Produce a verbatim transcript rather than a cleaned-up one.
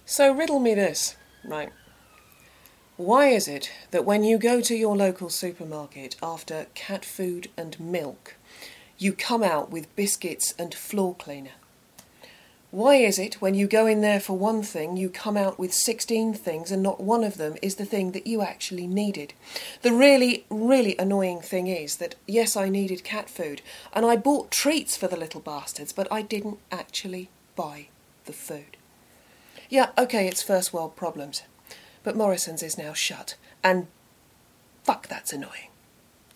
So riddle me this, right? Why is it that when you go to your local supermarket after cat food and milk, you come out with biscuits and floor cleaner? Why is it when you go in there for one thing, you come out with sixteen things and not one of them is the thing that you actually needed? The really, really annoying thing is that, yes, I needed cat food and I bought treats for the little bastards, but I didn't actually buy the food. Yeah, okay, it's first world problems, but Morrison's is now shut, and fuck, that's annoying.